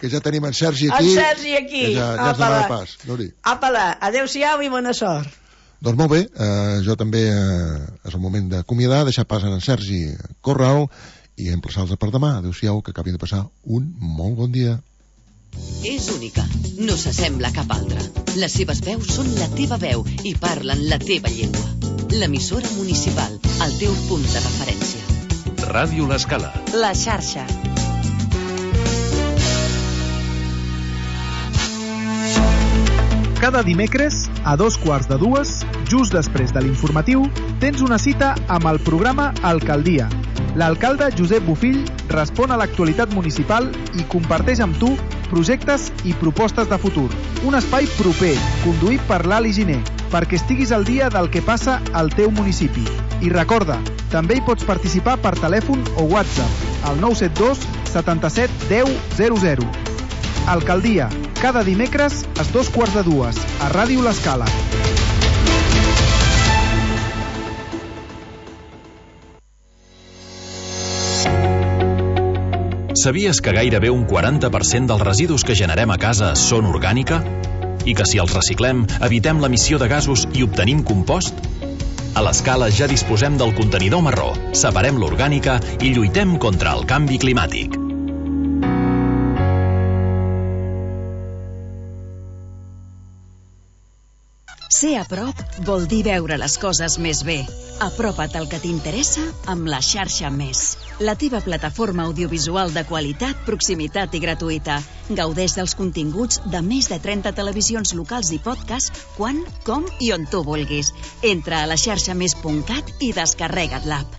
que ja tenim en Sergi aquí. En Sergi aquí. Ja ens donarà pas. Apa-la, adeu-siau i bona sort. Doncs molt bé, jo també és el moment d'acomiadar, deixar pas en Sergi Corral i emplaçar-los per demà. Adéu-siau, que acabin de passar un molt bon dia. És única, no s'assembla a cap altra. Les seves veus són la teva veu i parlen la teva llengua. L'emissora municipal, el teu punt de referència. Ràdio L'Escala. La xarxa. Cada dimecres, a 2:15, just després de l'informatiu, tens una cita amb el programa Alcaldia. L'alcalde Josep Bofill respon a l'actualitat municipal i comparteix amb tu projectes i propostes de futur. Un espai proper, conduït per l'Ali Giner, perquè estiguis al dia del que passa al teu municipi. I recorda, també hi pots participar per telèfon o WhatsApp al 972 77 10 00. Alcaldia, cada dimecres a 2:15 a Ràdio L'Escala. Sabies que gairebé un 40% dels residus que generem a casa són orgànica? I que si els reciclem, evitem l'emissió de gasos i obtenim compost? A l'Escala ja disposem del contenidor marró, separem l'orgànica i lluitem contra el canvi climàtic. Ser a prop vol dir veure les coses més bé. Apropa't al que t'interessa amb la xarxa Més. La teva plataforma audiovisual de qualitat, proximitat i gratuïta. Gaudeix dels continguts de més de 30 televisions locals i podcast quan, com i on tu vulguis. Entra a laxarxamés.cat i descarrega't l'app.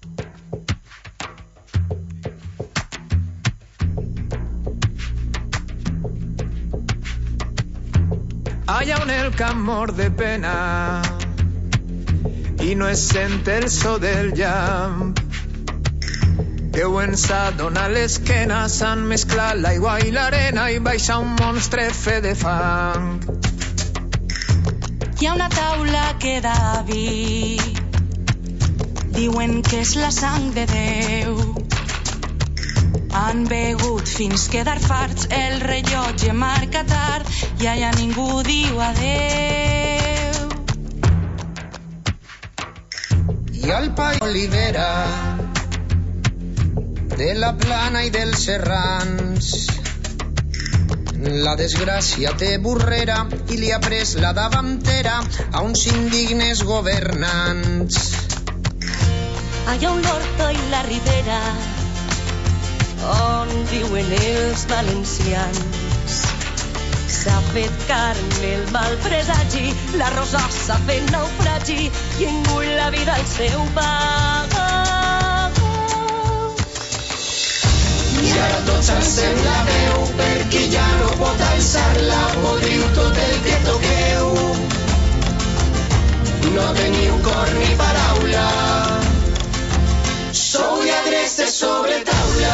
Allá en el camor de pena y no es sent el so del llamp que en s'ha donat l'esquena s'han mesclat l'aigua i l'arena i baixa un monstre fe de fang. Hi ha una taula que Davi diuen que és la sang de Déu. Han begut fins quedar farts, el rellotge marca tard i allà ningú diu adeu. I al país Olivera, de la Plana i dels Serrans, la desgràcia té burrera i li ha pres la davantera a uns indignes governants. Allà un l'Horta i la Ribera, on viuen els valencians, s'ha fet carn el mal presagi, la rosa s'ha fet naufragi i engull la vida al seu pas. I ara tot s'encén la veu perquè ja no pot alçar-la, podriu tot el que toqueu, no teniu cor ni paraula, sou lladres sobre taula.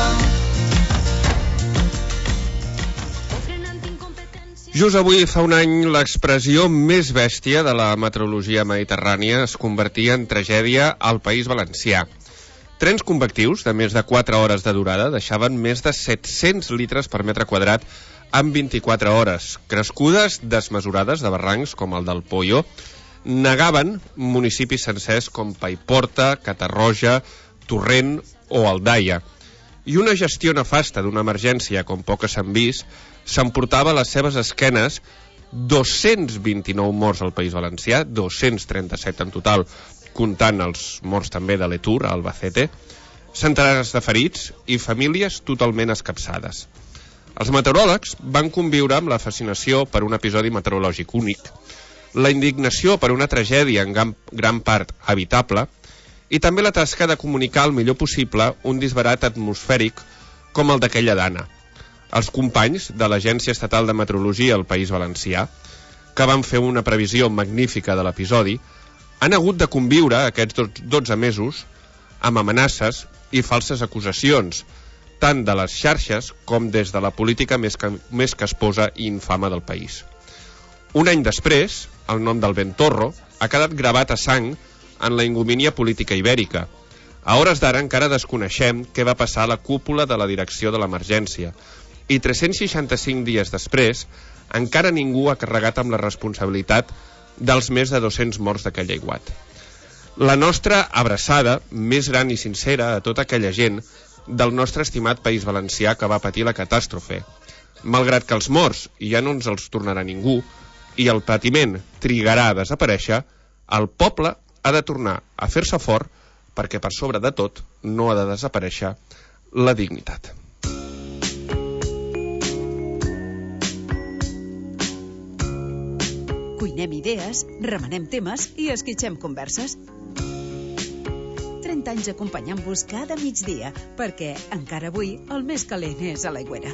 Just avui fa un any l'expressió més bèstia de la meteorologia mediterrània es convertia en tragèdia al País Valencià. Trens convectius de més de 4 hores de durada deixaven més de 700 litres per metre quadrat en 24 hores. Crescudes desmesurades de barrancs com el del Pollo negaven municipis sencers com Paiporta, Catarroja, Torrent o Aldaia. I una gestió nefasta d'una emergència com poques s'han vist s'emportava a les seves esquenes 229 morts al País Valencià, 237 en total, comptant els morts també de l'Etur, a Albacete, centenars de ferits i famílies totalment escapçades. Els meteoròlegs van conviure amb la fascinació per un episodi meteorològic únic, la indignació per una tragèdia en gran part evitable i també la tasca de comunicar el millor possible un disbarat atmosfèric com el d'aquella dana. Els companys de l'Agència Estatal de Meteorologia al País Valencià, que van fer una previsió magnífica de l'episodi, han hagut de conviure aquests 12 mesos amb amenaces i falses acusacions, tant de les xarxes com des de la política més casposa i infama del país. Un any després, el nom del Ventorro ha quedat gravat a sang en la ignomínia política ibèrica. A hores d'ara encara desconeixem què va passar a la cúpula de la direcció de l'emergència I 365 dies després, encara ningú ha carregat amb la responsabilitat dels més de 200 morts d'aquell aiguat. La nostra abraçada, més gran i sincera, a tota aquella gent del nostre estimat País Valencià que va patir la catàstrofe. Malgrat que els morts ja no ens els tornarà ningú i el patiment trigarà a desaparèixer, el poble ha de tornar a fer-se fort perquè per sobre de tot no ha de desaparèixer la dignitat. Cuinem idees, remenem temes i esquitxem converses. 30 anys acompanyant-vos cada migdia, perquè encara avui el més calent és a l'Aigüera.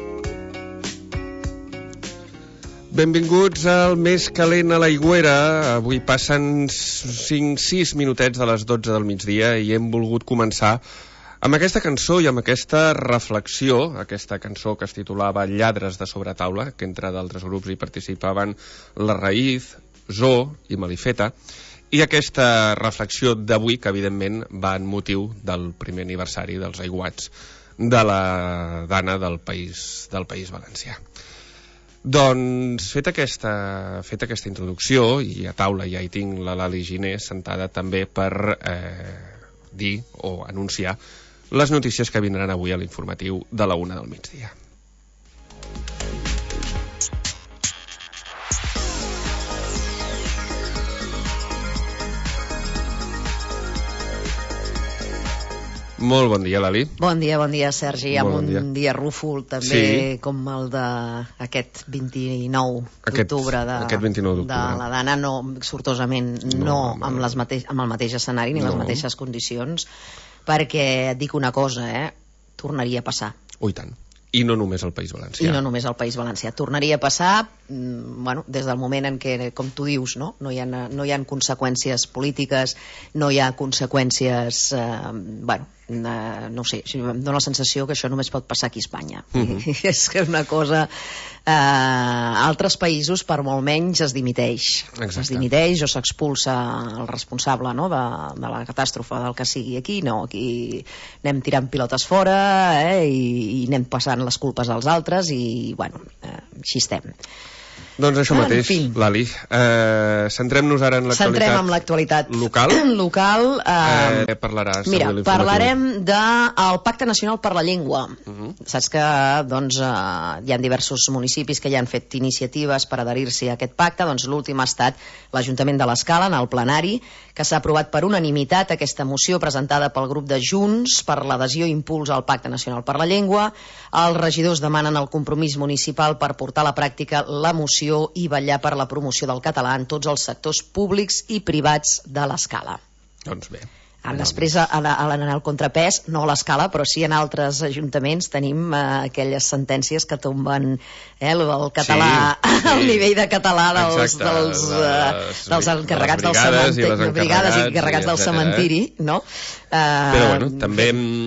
Benvinguts al Més Calent a l'Aigüera. Avui passen 5-6 minutets de les 12 del migdia i hem volgut començar amb aquesta cançó i amb aquesta reflexió, aquesta cançó que es titulava Lladres de sobretaula, que entre d'altres grups hi participaven La Raïz, Zoo i Malifeta, i aquesta reflexió d'avui, que evidentment va en motiu del primer aniversari dels aiguats de la Dana del País Valencià. Doncs, feta aquesta introducció, i a taula ja hi tinc la Lali Giner sentada també per dir o anunciar les notícies que vindran avui a l'informatiu de la 1 del migdia. Molt bon dia, Lali. Bon dia, Sergi. Amb un dia rúfol, també, com el d'aquest 29 d'octubre de la Dana, no, sortosament no amb el mateix escenari ni les mateixes condicions, perquè et dic una cosa, tornaria a passar. Oh, i tant. I no només al País Valencià. I no només al País Valencià. Tornaria a passar, des del moment en què, com tu dius, no hi ha conseqüències polítiques, no hi ha conseqüències, no sé, em dóna la sensació que això només pot passar aquí a Espanya. És que una cosa... altres països, per molt menys, es dimiteix. Es dimiteix o s'expulsa el responsable de la catàstrofe, del que sigui. Aquí no, aquí anem tirant pilotes fora i anem passant les culpes als altres i, així estem. Doncs això mateix, Lali. Centrem-nos ara en l'actualitat local. Parlaràs. Mira, parlarem del Pacte Nacional per la Llengua. Saps que hi ha diversos municipis que ja han fet iniciatives per adherir-s'hi a aquest pacte. Doncs l'últim ha estat l'Ajuntament de l'Escala, en el plenari, que s'ha aprovat per unanimitat aquesta moció presentada pel grup de Junts per l'adhesió i impuls al Pacte Nacional per la Llengua. Els regidors demanen el compromís municipal per portar a la pràctica la moció i vetllar per la promoció del català en tots els sectors públics i privats de l'Escala. Doncs bé. Després, en el contrapès, no a l'Escala, però sí en altres ajuntaments, tenim aquelles sentències que tomben el català, el nivell de català dels encarregats del cementiri, de brigades i encarregats del cementiri, no? Però, bueno, també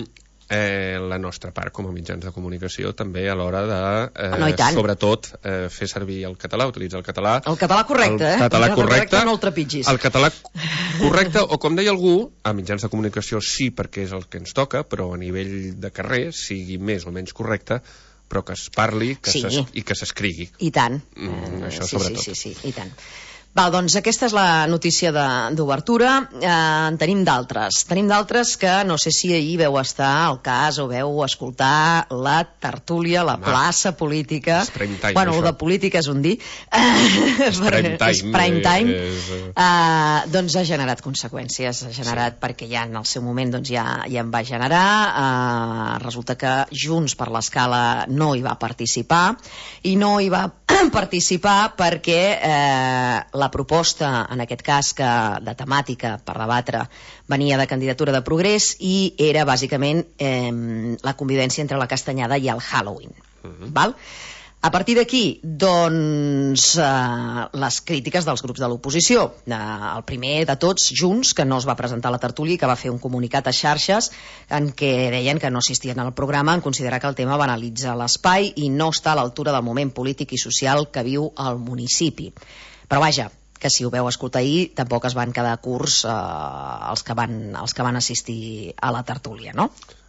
la nostra part com a mitjans de comunicació també a l'hora de, sobretot, fer servir el català, utilitzar el català. El català correcte, El català correcte, no el trepitgis. El català correcte, o com deia algú, a mitjans de comunicació sí perquè és el que ens toca, però a nivell de carrer sigui més o menys correcte, però que es parli i que s'escrigui. I tant. Això sobretot. Sí, i tant. Doncs aquesta és la notícia d'obertura. En tenim d'altres. Tenim d'altres que no sé si ahir veu estar al cas o veu escoltar la tertúlia, la plaça política. És prime time, bueno, el de política és un dir. És prime time. Doncs ha generat conseqüències. Ha generat perquè ja en el seu moment ja en va generar. Resulta que Junts per l'Escala no hi va participar i no hi va participar perquè la proposta, en aquest cas, de temàtica per debatre, venia de Candidatura de Progrés i era bàsicament la convivència entre la castanyada i el Halloween. Val? A partir d'aquí, doncs, les crítiques dels grups de l'oposició. El primer de tots, Junts, que no es va presentar a la tertúlia i que va fer un comunicat a xarxes en què deien que no assistien al programa en considerar que el tema banalitza l'espai i no està a l'altura del moment polític i social que viu el municipi. Però vaja, que si ho veu escoltar ahir, tampoc es van quedar curts els que van assistir a la tertúlia, no?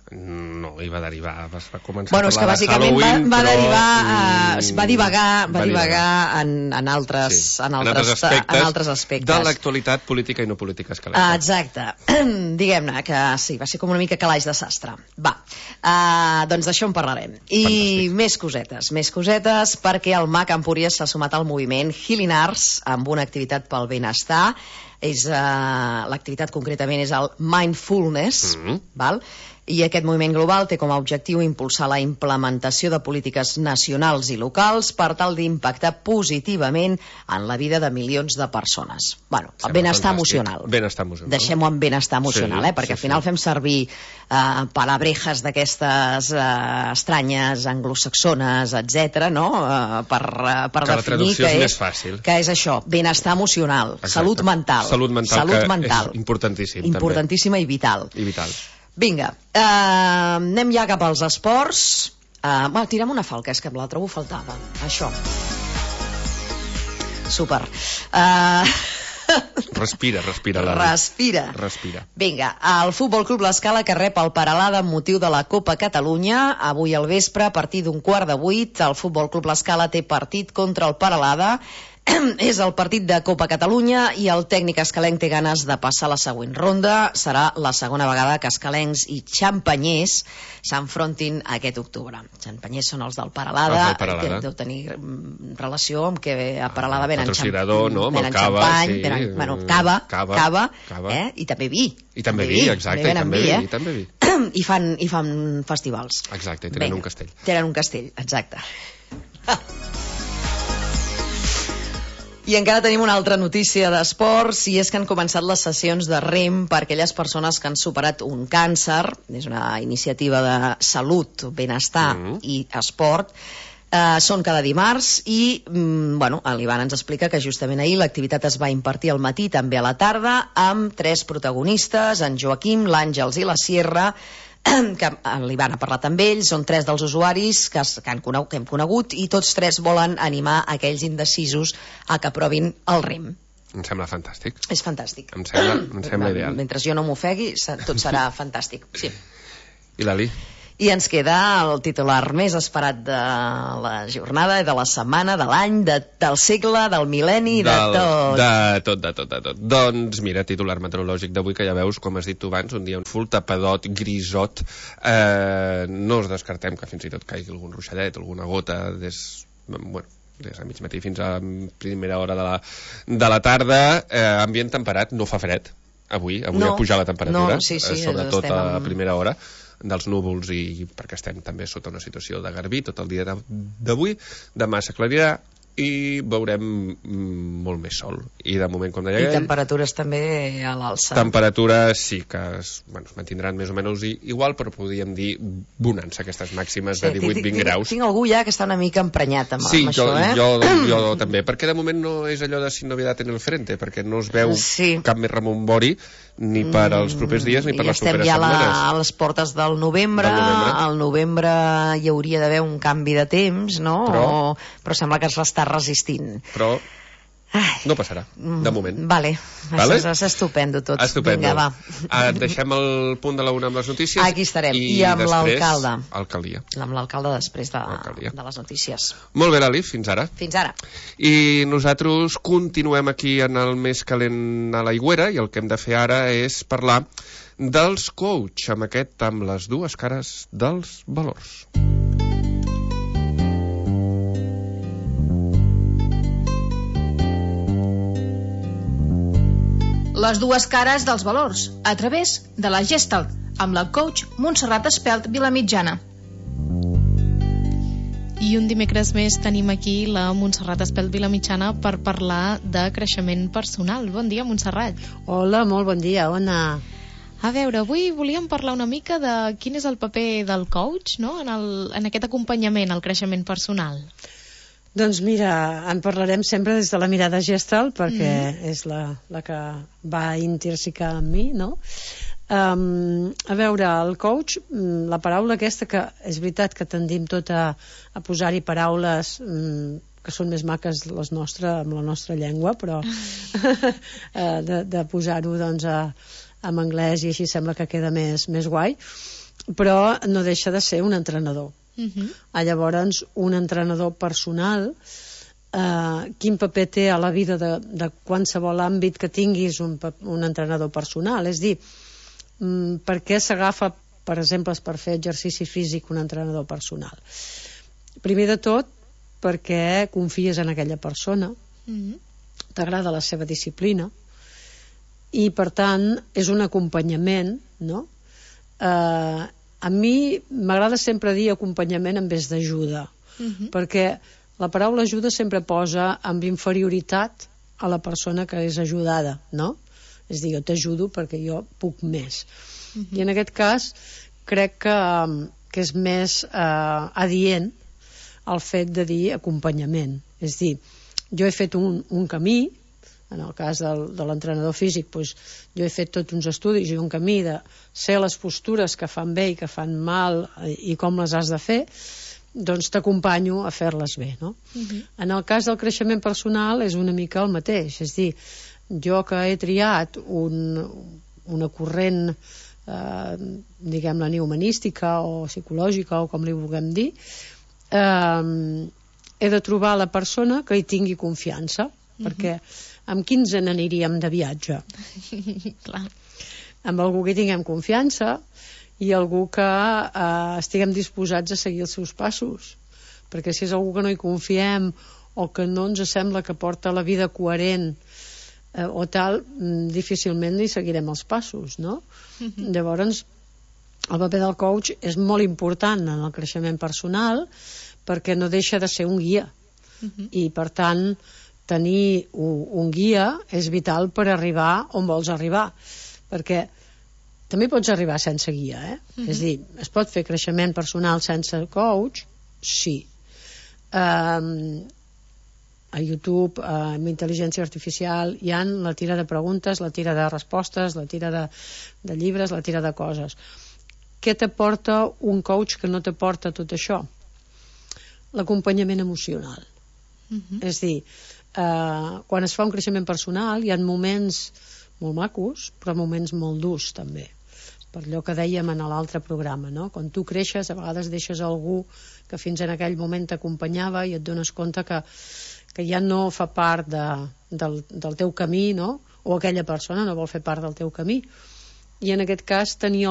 No, hi va derivar, va començar bueno, a parlar de Halloween, va derivar, va divagar en altres aspectes de l'actualitat política i no política escaleta. Exacte. Diguem-ne que sí, va ser com una mica calaix de sastre. Va, doncs d'això en parlarem. I més cosetes, perquè el MAC Empúries s'ha sumat al moviment Healing Arts amb una activitat pel benestar. L'activitat concretament és el Mindfulness, val? I aquest moviment global té com a objectiu impulsar la implementació de polítiques nacionals i locals per tal d'impactar positivament en la vida de milions de persones. Bueno, el benestar emocional. Deixem-ho en benestar emocional, perquè al final fem servir palabrejas d'aquestes estranyes, anglosaxones, etc., no? Per definir que és això, benestar emocional, salut mental. Salut mental, que és importantíssim. Importantíssima i vital. Vinga, anem ja cap als esports. Tirem una falca, és que la trobo faltava. Això. Super. Respira. Vinga, el Futbol Club L'Escala, que rep el Peralada amb motiu de la Copa Catalunya. Avui al vespre, a partir d'un 7:15, el Futbol Club L'Escala té partit contra el Peralada. És el partit de Copa Catalunya i el tècnic escalenc té ganes de passar a la següent ronda. Serà la segona vegada que escalencs i xampanyers s'enfrontin aquest octubre. Xampanyers són els del Peralada, que deu tenir relació amb que a Peralada venen xampany, cava, i també vi. I també vi. I fan festivals. Exacte, tenen un castell. Tenen un castell, exacte. I encara tenim una altra notícia d'esports, i és que han començat les sessions de rem per a aquelles persones que han superat un càncer. És una iniciativa de salut, benestar i esport. Són cada dimarts i l'Ivan ens explica que justament ahir l'activitat es va impartir al matí, també a la tarda, amb 3 protagonistes, en Joaquim, l'Àngels i la Sierra, que l'Ivan ha parlat amb ells. Són 3 dels usuaris que hem conegut, i tots 3 volen animar aquells indecisos a que provin el rem. Em sembla fantàstic. És fantàstic. Em sembla ideal. Mentre jo no m'ofegui, tot serà fantàstic. Sí. I l'Ali? I ens queda el titular més esperat de la jornada, de la setmana, de l'any, del segle, del mil·lenni, de tot. De tot. Doncs mira, titular meteorològic d'avui, que ja veus, com has dit tu abans, un dia full tapadot, grisot. No us descartem que fins i tot caigui algun ruixadet, alguna gota des a mig matí fins a primera hora de la tarda. Ambient temperat, no fa fred. Avui ha pujat la temperatura, sobretot a primera hora dels núvols, i perquè estem també sota una situació de garbí tot el dia d'avui. Demà s'aclarirà i veurem molt més sol, i de moment, com deia ell, i temperatures també a l'alça. Temperatures sí que es mantindran més o menys igual, però podríem dir bonança, aquestes màximes de 18-20 graus. Tinc algú ja que està una mica emprenyat amb això, jo també, perquè de moment no és allò de sin novedad en el frente, perquè no es veu cap més remombori ni per als propers dies ni per les properes setmanes. Estem ja a les portes del novembre. Al novembre hi hauria d'haver un canvi de temps, no? Però sembla que es està resistint. Però no passarà, de moment. Vale? És estupendo tot. Vinga, va. Deixem el punt de la una amb les notícies. Aquí estarem. I amb l'alcalde. Alcaldia. Amb l'alcalde després de les notícies. Molt bé, Lali, fins ara. Fins ara. I nosaltres continuem aquí en el més calent a l'aigüera, i el que hem de fer ara és parlar dels coach, amb les dues cares dels valors. Les dues cares dels valors, a través de la Gestalt, amb la coach Montserrat Espelt Vilamitjana. I un dimecres més tenim aquí la Montserrat Espelt Vilamitjana per parlar de creixement personal. Bon dia, Montserrat. Hola, molt bon dia, Ona. A veure, avui volíem parlar una mica de quin és el paper del coach, no?, en aquest acompanyament al creixement personal. Doncs mira, en parlarem sempre des de la mirada Gestalt, perquè és la que va intersicar amb mi, no? A veure, el coach, la paraula aquesta, que és veritat que tendim tot a posar-hi paraules que són més maques amb la nostra llengua, però de posar-ho doncs en anglès, i així sembla que queda més guai. però no deixa de ser un entrenador. Llavors, un entrenador personal, quin paper té a la vida de qualsevol àmbit que tinguis un entrenador personal? És dir, per què s'agafa, per exemple, per fer exercici físic un entrenador personal? Primer de tot, perquè confies en aquella persona, t'agrada la seva disciplina, i per tant és un acompanyament, no? A mi m'agrada sempre dir acompanyament en vez d'ajuda, perquè la paraula ajuda sempre posa amb inferioritat a la persona que és ajudada, no? És dir, jo t'ajudo perquè jo puc més. I en aquest cas crec que és més adient el fet de dir acompanyament. És dir, jo he fet un camí, en el cas de l'entrenador físic, doncs, jo he fet tots uns estudis i un camí de ser les postures que fan bé i que fan mal i com les has de fer, doncs t'acompanyo a fer-les bé, no? En el cas del creixement personal és una mica el mateix, és dir, jo que he triat una corrent, diguem-la humanística o psicològica o com li vulguem dir, he de trobar la persona que hi tingui confiança, perquè amb quins n'aniríem de viatge? Clar. Amb algú que tinguem confiança i algú que estiguem disposats a seguir els seus passos, perquè si és algú que no hi confiem o que no ens sembla que porta la vida coherent o tal, difícilment li seguirem els passos, no? Llavors, el paper del coach és molt important en el creixement personal perquè no deixa de ser un guia i per tant tenir un guia és vital per arribar on vols arribar, perquè també pots arribar sense guia, és a dir, es pot fer creixement personal sense coach? Sí. A YouTube, amb intel·ligència artificial, hi ha la tira de preguntes, la tira de respostes, la tira de llibres, la tira de coses. Què t'aporta un coach que no t'aporta tot això? L'acompanyament emocional. És a dir, quan es fa un creixement personal hi ha moments molt macos però moments molt durs també, per allò que dèiem en l'altre programa, no? Quan tu creixes a vegades deixes algú que fins en aquell moment t'acompanyava i et dones compte que ja no fa part del teu camí, no? O aquella persona no vol fer part del teu camí, i en aquest cas tenir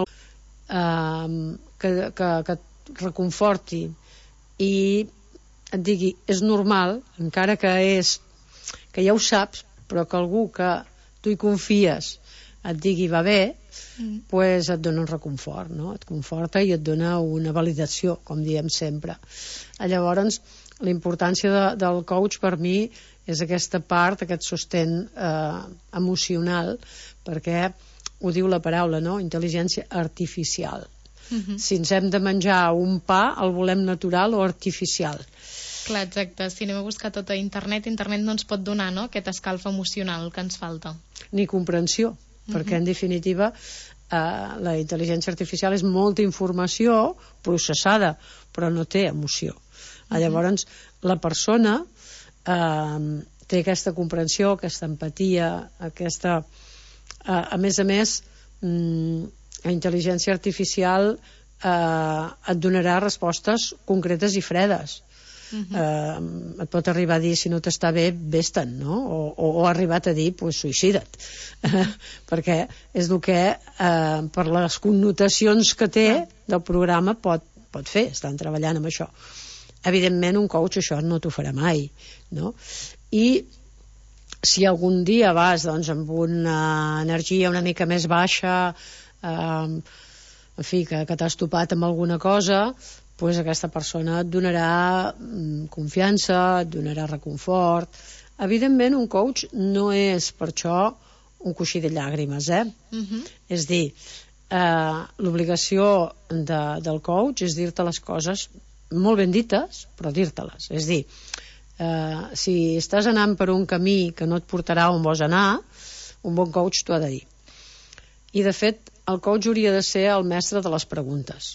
que et reconforti i et digui és normal, encara que ja ho saps, però que algú que tu hi confies et digui va bé, pues et dona un reconfort, no? Et conforta i et dona una validació, com diem sempre. Llavors, la importància del coach per mi és aquesta part, aquest sostén emocional, perquè ho diu la paraula, no? Intel·ligència artificial. Si ens hem de menjar un pa, el volem natural o artificial? Clar, exacte. Si anem a buscar tot a internet no ens pot donar, no?, aquest escalf emocional que ens falta. Ni comprensió, perquè en definitiva la intel·ligència artificial és molta informació processada, però no té emoció. Llavors, la persona té aquesta comprensió, aquesta empatia, aquesta... A més, la intel·ligència artificial et donarà respostes concretes i fredes. Et pot arribar a dir si no t'està bé, vés-te'n, no? O ha arribat a dir, pues suïcida't, perquè és el que per les connotacions que té del programa pot fer, estan treballant amb això. Evidentment un coach això no t'ho farà mai, no? I si algun dia vas doncs, amb una energia una mica més baixa, en fi, que t'has topat amb alguna cosa, pues aquesta persona et donarà confiança, et donarà reconfort. Evidentment, un coach no és per això un coixí de llàgrimes, És dir, l'obligació del coach és dir-te les coses molt ben dites, però dir-te-les. És dir, si estàs anant per un camí que no et portarà on vols anar, un bon coach t'ho ha de dir. I, de fet, el coach hauria de ser el mestre de les preguntes.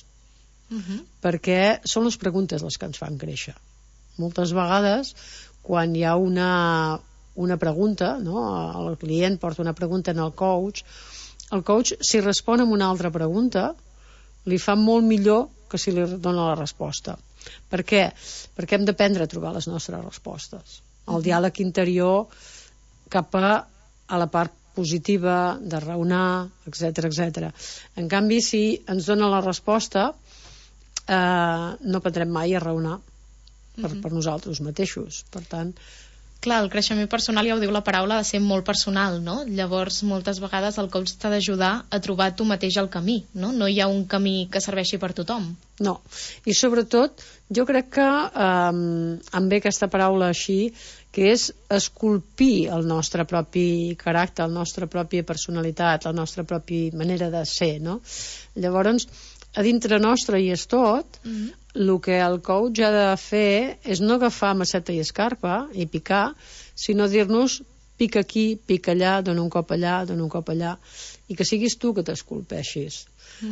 Perquè són les preguntes les que ens fan créixer. Moltes vegades quan hi ha una pregunta, no? El client porta una pregunta en el coach si respon amb una altra pregunta li fa molt millor que si li dona la resposta. Per què? Perquè hem d'aprendre a trobar les nostres respostes. El diàleg interior cap a la part positiva, de raonar, etc. En canvi, si ens dona la resposta, no aprendrem mai a raonar per nosaltres mateixos. Per tant... Clar, el creixement personal, ja ho diu la paraula, ha de ser molt personal, no? Llavors, moltes vegades el coach t'ha d'ajudar a trobar tu mateix el camí, no? No hi ha un camí que serveixi per tothom. No, i sobretot, jo crec que em ve aquesta paraula així, que és esculpir el nostre propi caràcter, la nostra pròpia personalitat, la nostra pròpia manera de ser, no? Llavors, a dintre nostre hi és tot, el que el coach ha de fer és no agafar maceta i escarpa i picar, sinó dir-nos pica aquí, pica allà, dona un cop allà, dona un cop allà, i que siguis tu que t'esculpeixis.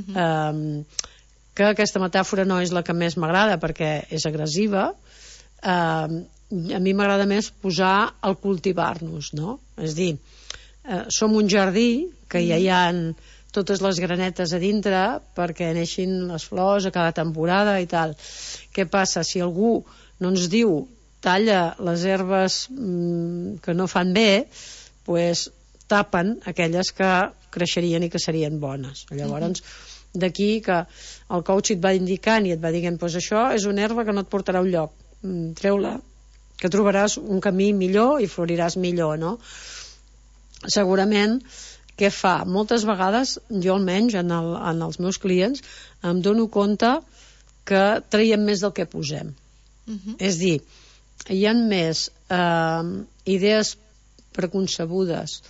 Que aquesta metàfora no és la que més m'agrada perquè és agressiva. A mi m'agrada més posar el cultivar-nos, no? És dir, som un jardí que ja hi ha totes les granetes a dintre perquè neixin les flors a cada temporada i tal. Què passa? Si algú no ens diu talla les herbes que no fan bé, pues tapen aquelles que creixerien i que serien bones. Llavors, d'aquí que el coach et va indicant i et va dient, pues això és una herba que no et portarà a un lloc, treu-la, que trobaràs un camí millor i floriràs millor, no? Segurament, què fa? Moltes vegades, jo almenys, en els meus clients, em dono compte que traiem més del que posem. És dir, hi ha més idees preconcebudes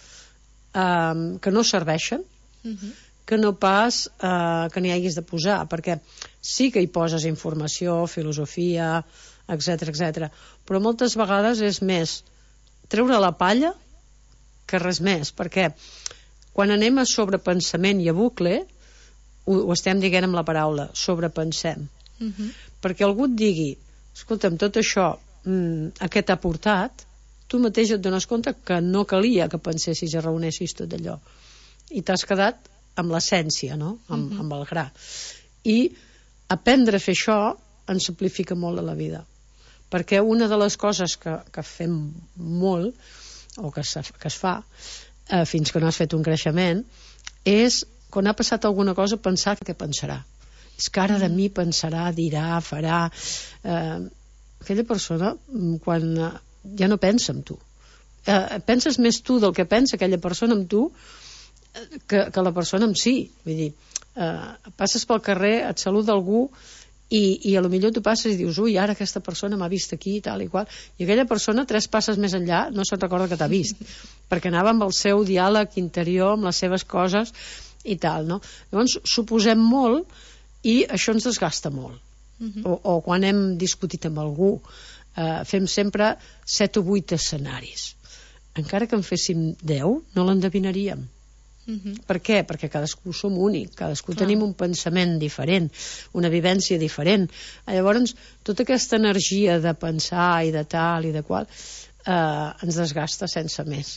que no serveixen, que no pas que n'hi haguis de posar, perquè sí que hi poses informació, filosofia, etc. Però moltes vegades és més treure la palla que res més, perquè quan anem a sobrepensament i a bucle, ho estem dient amb la paraula, sobrepensem. Perquè algú et digui, escolta'm, tot això, a què t'ha portat, tu mateix et dones compte que no calia que pensessis i reunessis tot allò. I t'has quedat amb l'essència, no? Amb el gra. I aprendre a fer això ens simplifica molt la vida. Perquè una de les coses que fem molt, o que es fa, fins que no has fet un creixement, és, quan ha passat alguna cosa, pensar què pensarà. És que ara de mi pensarà, dirà, farà... Aquella persona, quan ja no pensa en tu. Penses més tu del que pensa aquella persona en tu que la persona en si. Vull dir, passes pel carrer, et saluda algú i a lo millor tu passes i dius, ui, ara aquesta persona m'ha vist aquí i tal i qual, i aquella persona 3 passes més enllà no se'n recorda que t'ha vist, perquè anava amb el seu diàleg interior, amb les seves coses i tal, no? Llavors suposem molt i això ens desgasta molt. O quan hem discutit amb algú, fem sempre 7 o 8 escenaris. Encara que en féssim 10, no l'endevinaríem. Per què? Perquè cadascú som únic, cadascú tenim un pensament diferent, una vivència diferent. Llavors, tota aquesta energia de pensar i de tal i de qual ens desgasta sense més.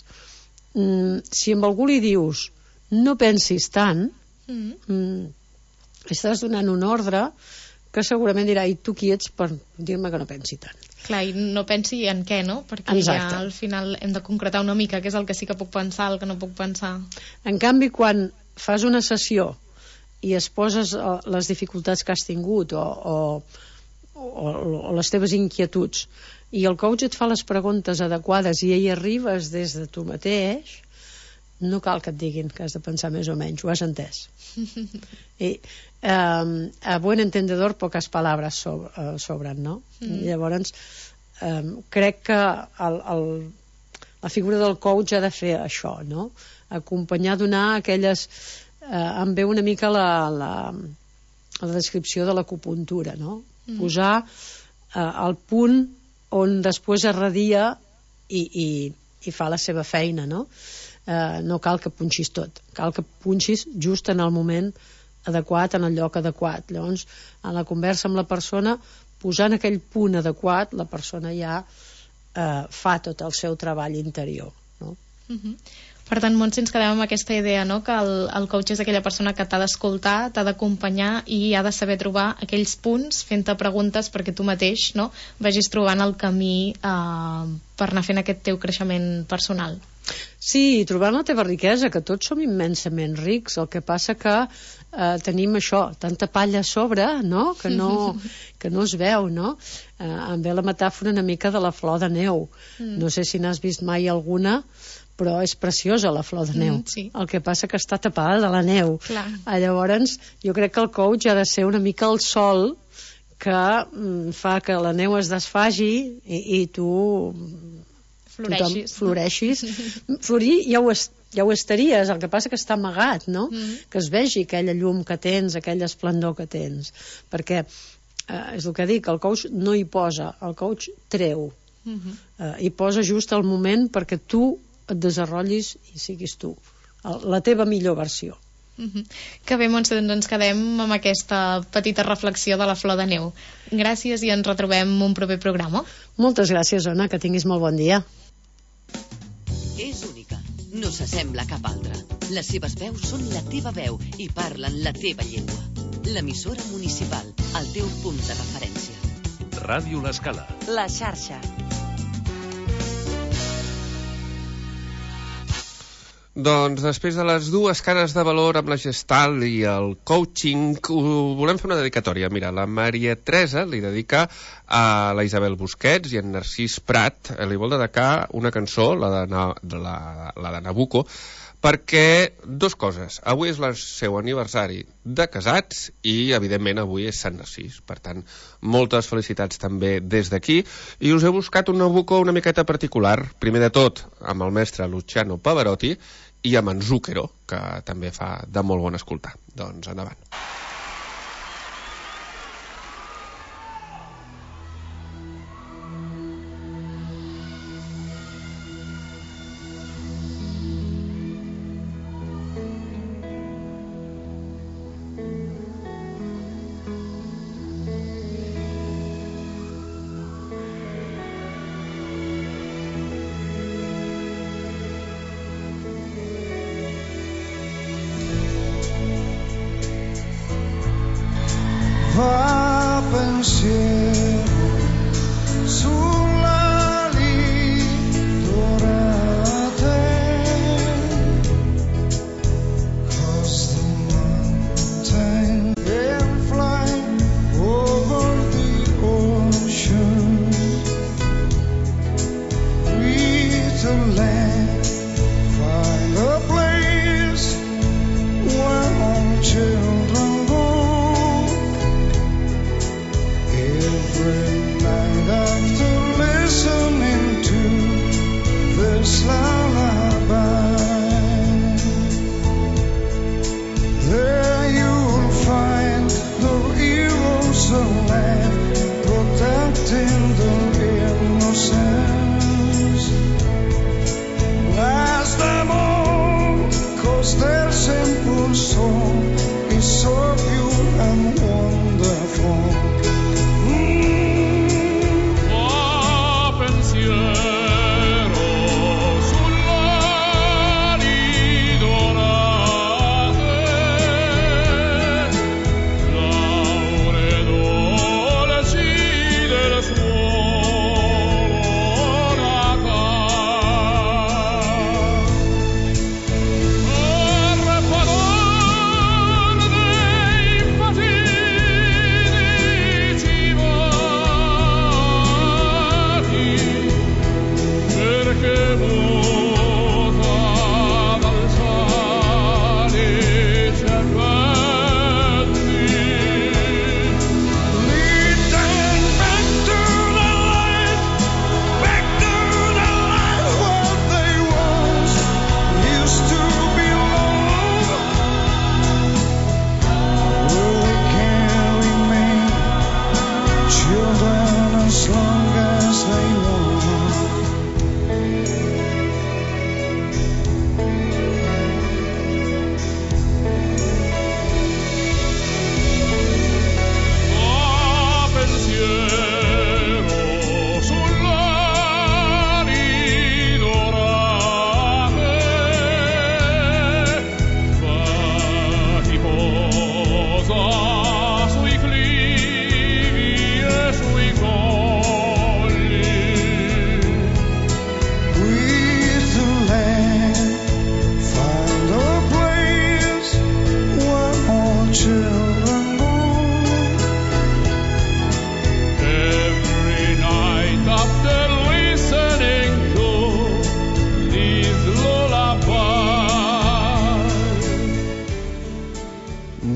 Si amb algú li dius no pensis tant, estàs donant un ordre que segurament dirà, i tu qui ets per dir-me que no pensi tant? Clar, i no pensi en què, no? Perquè ja al final hem de concretar una mica què és el que sí que puc pensar, el que no puc pensar. En canvi, quan fas una sessió i es poses les dificultats que has tingut o les teves inquietuds i el coach et fa les preguntes adequades i hi arribes des de tu mateix, no cal que et diguin que has de pensar més o menys, ho has entès. I a buen entendedor pocas palabras sobran, no? Llavors crec que la figura del coach ha de fer això, no? Acompanyar, donar aquelles... em ve una mica la descripció de l'acupuntura, no? Posar el punt on després es radia i fa la seva feina, no? No cal que punxis tot, cal que punxis just en el moment adequat, en el lloc adequat. Llavors, en la conversa amb la persona, posant aquell punt adequat, la persona ja fa tot el seu treball interior, no? Per tant, Montse, ens quedem amb aquesta idea, no? Que el coach és aquella persona que t'ha d'escoltar, t'ha d'acompanyar i ha de saber trobar aquells punts fent-te preguntes perquè tu mateix, no, vagis trobant el camí per anar fent aquest teu creixement personal. Sí, trobant la teva riquesa, que tots som immensament rics, el que passa que tenim això, tanta palla a sobre, no? Que no es veu, no? Em ve la metàfora una mica de la flor de neu. No sé si n'has vist mai alguna, però és preciosa la flor de neu. Sí. El que passa que està tapada de la neu. Clar. Llavors, jo crec que el coach ha de ser una mica el sol que fa que la neu es desfagi i tu floreixis. Florir ja ho estaries, el que passa que està amagat, no? Que es vegi aquella llum que tens, aquell esplendor que tens, perquè és el que dic, el coach no hi posa, el coach treu, hi posa just al moment perquè tu et desenvolupissis i siguis tu la teva millor versió. Que bé, Montse, doncs ens quedem amb aquesta petita reflexió de la flor de neu. Gràcies i ens retrobem un proper programa. Moltes gràcies, Ona, que tinguis molt bon dia. És única, no s'assembla a cap altra. Les seves veus són la teva veu i parlen la teva llengua. L'emissora municipal, el teu punt de referència. Ràdio L'Escala. La xarxa. Doncs després de les dues cares de valor amb la Gestalt i el coaching, volem fer una dedicatòria. Mira, la Maria Teresa li dedica a la Isabel Busquets i en Narcís Prat li vol dedicar una cançó, la de Nabucco, perquè dues coses. Avui és el seu aniversari de casats i, evidentment, avui és Sant Narcís. Per tant, moltes felicitats també des d'aquí. I us he buscat un Nabucco una miqueta particular. Primer de tot, amb el mestre Luciano Pavarotti i amb en Zucchero, que també fa de molt bon escoltar. Doncs endavant. Va pensiero sulla litorate, cross the mountain and fly over the ocean, reach the land, find a place where all children go. Every night after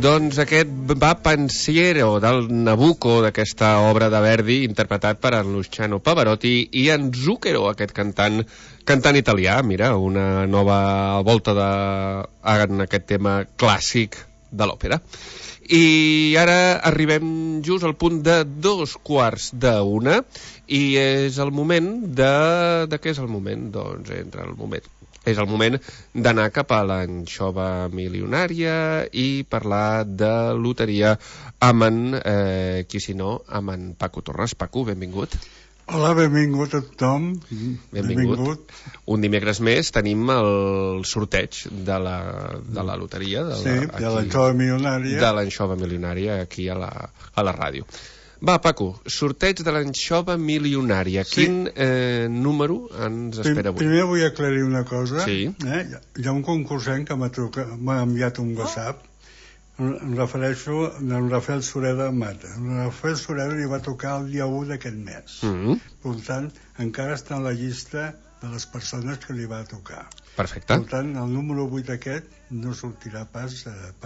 Doncs aquest va Pensiero del Nabucco, d'aquesta obra de Verdi, interpretat per en Luciano Pavarotti i en Zucchero, aquest cantant italià. Mira, una nova volta en aquest tema clàssic de l'òpera. I ara arribem just al punt de 2:15 i és el moment de què és el moment? Doncs és el moment d'anar cap a l'anxova milionària i parlar de loteria amb qui si no, amb en Paco Torres. Paco, benvingut. Hola, benvingut a tothom. Benvingut. Un dimecres més tenim el sorteig de la loteria. De l'anxova milionària. De l'anxova milionària aquí a la ràdio. Va, Paco, sorteig de l'anxova milionària. Sí. Quin número ens espera avui? Primer vull aclarir una cosa. Sí. Hi ha un concursant que m'ha enviat un WhatsApp. Em refereixo a en Rafael Sureda Mata. En Rafael Sureda li va tocar el dia 1 d'aquest mes. Per tant, encara està en la llista de les persones que li va tocar. Perfecte. Per tant, el número 8 aquest no sortirà pas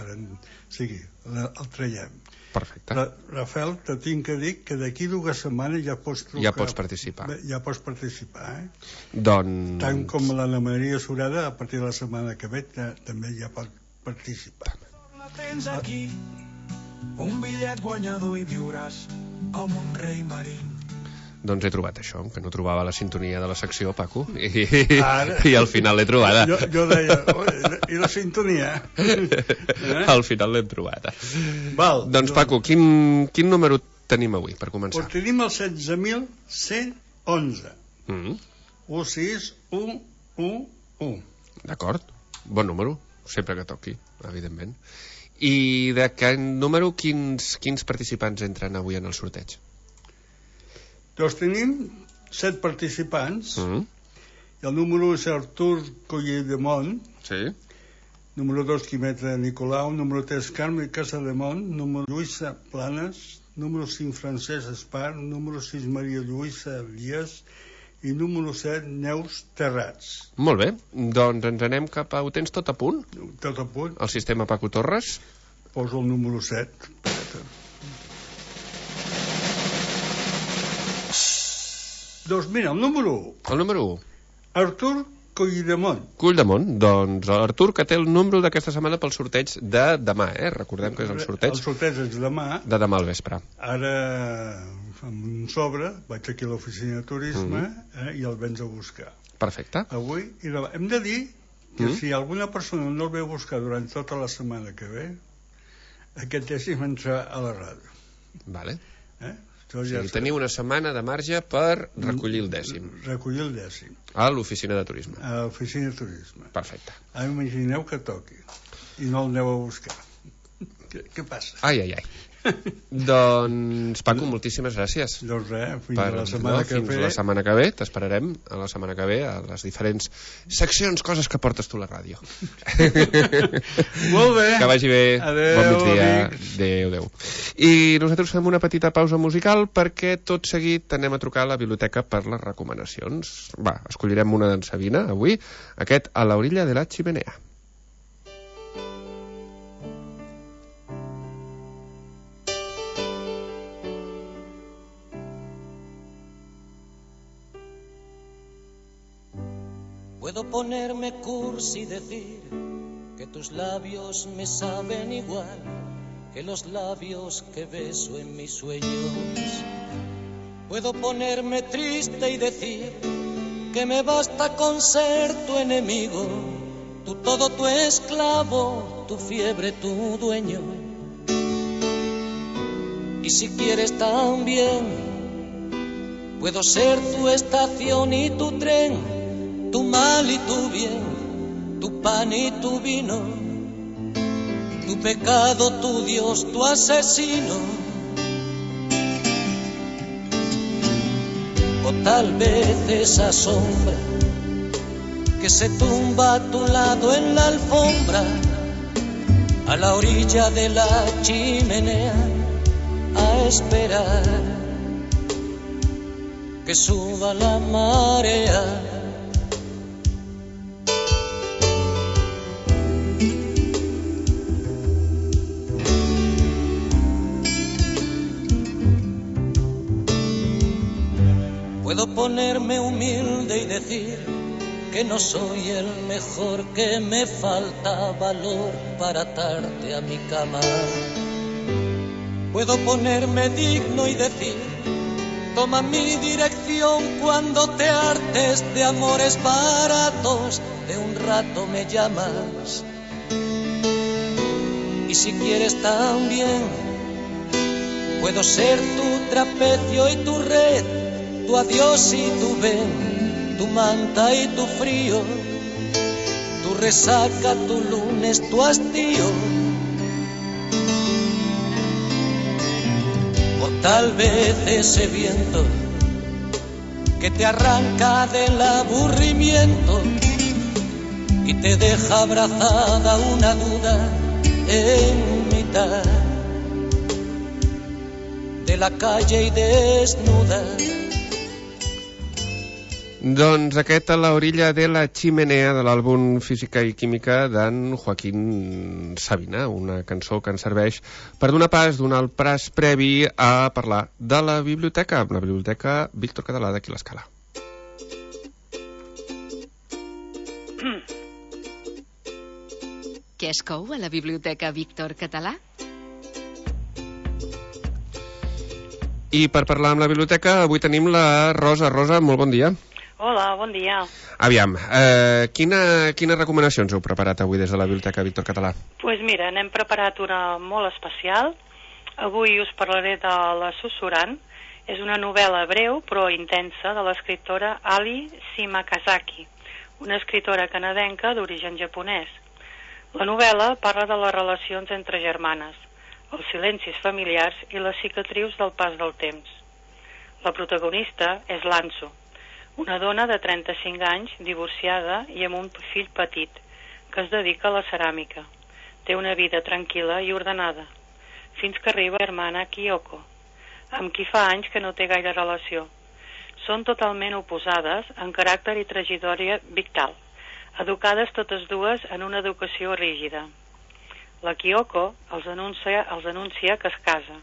el traiem. Perfecte. Rafael, te tinc que dir que d'aquí 2 setmanes ja pots trucar. Ja pots participar. Ja pots participar, Doncs... Tant com l'Anna Maria Sureda, a partir de la setmana que ve, també ja pot participar. Tens aquí un bitllet guanyador i viuràs al Montrei Marín. Doncs he trobat això, que no trobava la sintonia de la secció, Paco, i al final l'he trobada. Jo deia, i la sintonia? Al final l'hem trobada. Doncs, Paco, quin número tenim avui, per començar? Tenim el 16.111. 16111. D'acord, bon número, sempre que toqui, evidentment. I d'aquest número, quins participants entren avui en el sorteig? Doncs tenim 7 participants. I el número 1 és Artur Colledemont. Sí. Número 2, Quimetra Nicolau. Número 3, Carme Casademont. Número Lluïsa Planes. Número 5, Francesc Espar. Número 6, Maria Lluïsa Elias. I número 7, Neus Terrats. Molt bé, doncs ens anem cap a... Ho tens tot a punt? Tot a punt. El sistema Paco Torres? Poso el número 7. Doncs mira, el número 1. El número 1. Artur Colldemont. Colldemont, doncs Artur, que té el número d'aquesta setmana pel sorteig de demà, Recordem que és el sorteig. El sorteig és demà. De demà al vespre. Ara, amb un sobre, vaig aquí a l'oficina de turisme i el vens a buscar. Perfecte. Avui i demà. Hem de dir que si alguna persona no el ve a buscar durant tota la setmana que ve, aquest dècim entrar a la ràdio. Vale. Teniu una setmana de marge per recollir el dècim. Recollir el dècim. A l'oficina de turisme. A l'oficina de turisme. Perfecte. Ara imagineu que toqui i no el aneu a buscar. Què passa? Ai. Doncs, Paco, moltíssimes gràcies. Doncs res, fins la setmana que ve. Fins la setmana que ve, t'esperarem a la setmana que ve a les diferents seccions, coses que portes tu a la ràdio. Molt bé. Que vagi bé. Adéu, bon migdia. amics. Adéu. I nosaltres fem una petita pausa musical perquè tot seguit anem a trucar a la biblioteca per les recomanacions. Va, escollirem una d'en Sabina avui, aquest A la orilla de la chimenea. Puedo ponerme cursi y decir que tus labios me saben igual que los labios que beso en mis sueños. Puedo ponerme triste y decir que me basta con ser tu enemigo, tu todo, tu esclavo, tu fiebre, tu dueño. Y si quieres también, puedo ser tu estación y tu tren, tu mal y tu bien, tu pan y tu vino, tu pecado, tu Dios, tu asesino. O tal vez esa sombra que se tumba a tu lado en la alfombra, a la orilla de la chimenea, a esperar que suba la marea. Puedo ponerme humilde y decir que no soy el mejor, que me falta valor para atarte a mi cama. Puedo ponerme digno y decir, toma mi dirección cuando te hartes de amores baratos, de un rato me llamas. Y si quieres también, puedo ser tu trapecio y tu red, tu adiós y tu ven, tu manta y tu frío, tu resaca, tu lunes, tu hastío. O tal vez ese viento que te arranca del aburrimiento y te deja abrazada una duda en mitad de la calle y desnuda. Doncs aquest a l'orilla de la chimenea de l'àlbum Física i Química d'en Joaquín Sabina, una cançó que ens serveix per donar pas, donar el pas previ a parlar de la biblioteca, la Biblioteca Víctor Català d'aquí l'Escala. Què es cou a la Biblioteca Víctor Català? I per parlar amb la biblioteca avui tenim la Rosa. Rosa, molt bon dia. Hola, bon dia. Aviam, quines recomanacions heu preparat avui des de la Biblioteca Víctor Català? Doncs mira, n'hem preparat una molt especial. Avui us parlaré de La Susurrant. És una novel·la breu però intensa de l'escriptora Ali Shimakazaki, una escritora canadenca d'origen japonès. La novel·la parla de les relacions entre germanes, els silencis familiars i les cicatrius del pas del temps. La protagonista és Lanzo, una dona de 35 anys, divorciada i amb un fill petit, que es dedica a la ceràmica. Té una vida tranquil·la i ordenada, fins que arriba la germana Kyoko, amb qui fa anys que no té gaire relació. Són totalment oposades en caràcter i trajectòria vital, educades totes dues en una educació rígida. La Kyoko els anuncia que es casa,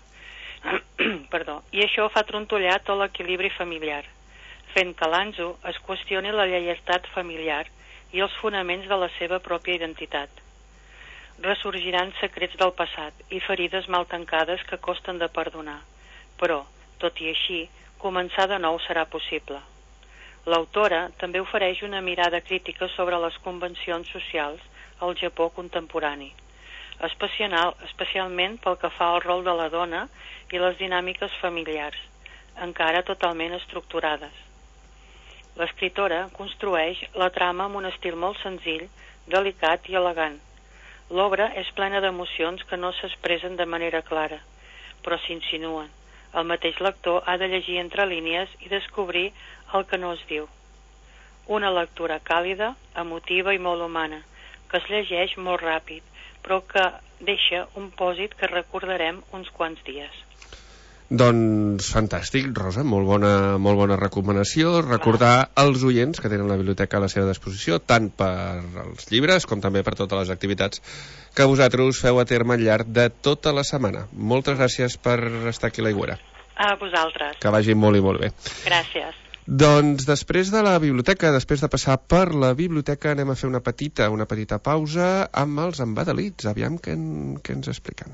i això fa trontollar tot l'equilibri familiar, fent que Lanzo es qüestioni la lleialtat familiar i els fonaments de la seva pròpia identitat. Ressorgiran secrets del passat i ferides mal tancades que costen de perdonar, però, tot i així, començar de nou serà possible. L'autora també ofereix una mirada crítica sobre les convencions socials al Japó contemporani, especialment pel que fa al rol de la dona i les dinàmiques familiars, encara totalment estructurades. L'escriptora construeix la trama amb un estil molt senzill, delicat i elegant. L'obra és plena d'emocions que no s'expressen de manera clara, però s'insinuen. El mateix lector ha de llegir entre línies i descobrir el que no es diu. Una lectura càlida, emotiva i molt humana, que es llegeix molt ràpid, però que deixa un pòsit que recordarem uns quants dies. Doncs fantàstic, Rosa, molt bona recomanació. Recordar als oients que tenen la biblioteca a la seva disposició, tant per als llibres com també per totes les activitats que vosaltres feu a terme al llarg de tota la setmana. Moltes gràcies per estar aquí a l'Aigüera. A vosaltres. Que vagi molt i molt bé. Gràcies. Doncs després de la biblioteca, després de passar per la biblioteca, anem a fer una petita pausa amb els embadalits. Aviam què ens expliquen.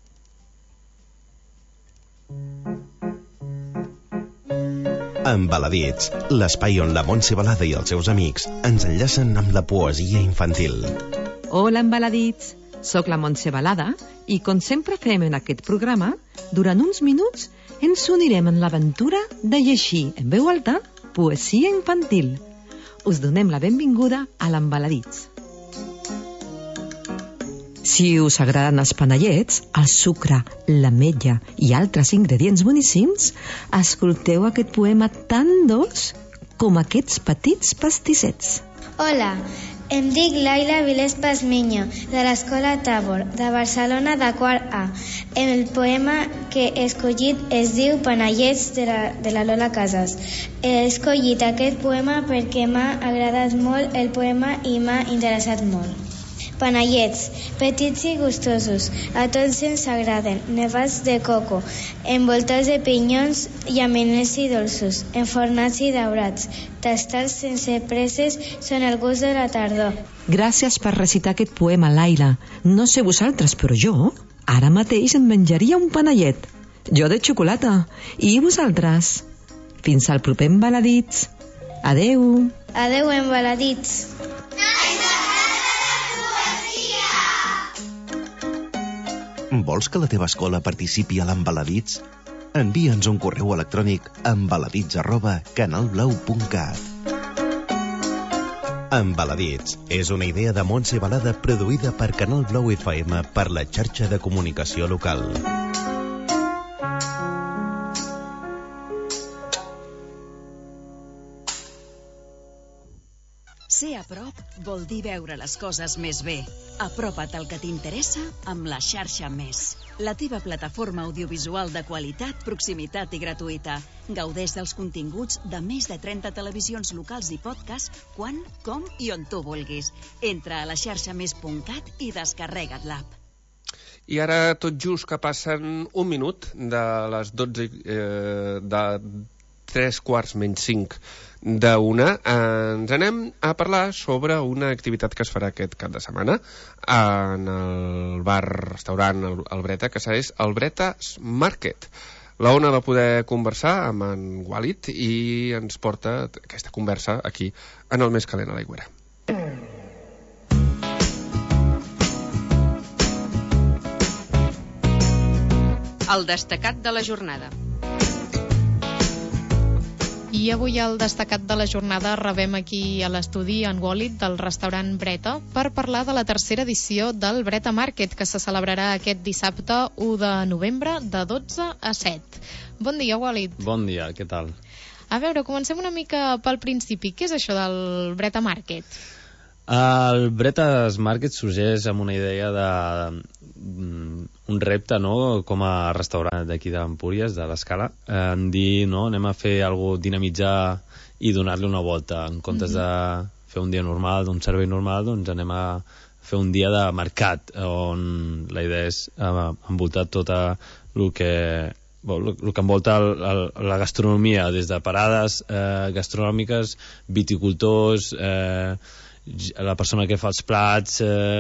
Embaladits, l'espai on la Montse Balada i els seus amics ens enllacen amb la poesia infantil. Hola, Embaladits! Soc la Montse Balada i, com sempre fem en aquest programa, durant uns minuts ens unirem en l'aventura de llegir en veu alta poesia infantil. Us donem la benvinguda a l'Embaladits. Si us agraden els panellets, el sucre, l'ametlla i altres ingredients boníssims, escolteu aquest poema tan dolç com aquests petits pastissets. Hola, em dic Laila Vilés Pasmiño, de l'Escola Tabor, de Barcelona, de quart A. El poema que he escollit es diu Panellets, de la Lola Casas. He escollit aquest poema perquè m'ha agradat molt el poema i m'ha interessat molt. panellets, petits i gustosos, a tots ens agraden, nevats de coco, envoltats de pinyons i amaners i dolços, enfornats i daurats, tastats sense presses, són el gust de la tardor. Gràcies per recitar aquest poema, Laila. No sé vosaltres, però jo ara mateix em menjaria un panellet. Jo de xocolata. I vosaltres? Fins al proper Embaladits. Adeu. Adeu, Embaladits. Vols que la teva escola participi a l'Embaladits? Envia'ns un correu electrònic a embaladits@canalblau.cat. Embaladits és una idea de Montse Balada produïda per Canal Blau FM per la xarxa de comunicació local. Ser a prop vol dir veure les coses més bé. Apropa't al que t'interessa amb la xarxa Més. La teva plataforma audiovisual de qualitat, proximitat i gratuïta. Gaudeix dels continguts de més de 30 televisions locals i podcast quan, com i on tu vulguis. Entra a la xarxamés.cat i descarrega't l'app. I ara tot just que passen un minut de les 12, de 3:45 d'una, ens anem a parlar sobre una activitat que es farà aquest cap de setmana en el bar-restaurant El Breta, que és el Breta's Market. La Ona va poder conversar amb en Walid i ens porta aquesta conversa aquí, en el Més calent a l'Aigüera. El destacat de la jornada. I avui al destacat de la jornada rebem aquí a l'estudi en Walid del restaurant Breta per parlar de la tercera edició del Breta Market, que se celebrarà aquest dissabte 1 de novembre de 12 a 7. Bon dia, Walid. Bon dia, què tal? A veure, comencem una mica pel principi. Què és això del Breta Market? El Breta's Market sorgeix amb una idea de un repte, no?, com a restaurant d'aquí d'Empúries, de l'Escala, en dir, no?, anem a fer alguna cosa, dinamitzar i donar-li una volta. En comptes de fer un dia normal, d'un servei normal, doncs anem a fer un dia de mercat, on la idea és envoltar tot el que envolta la gastronomia, des de parades gastronòmiques, viticultors, la persona que fa els plats,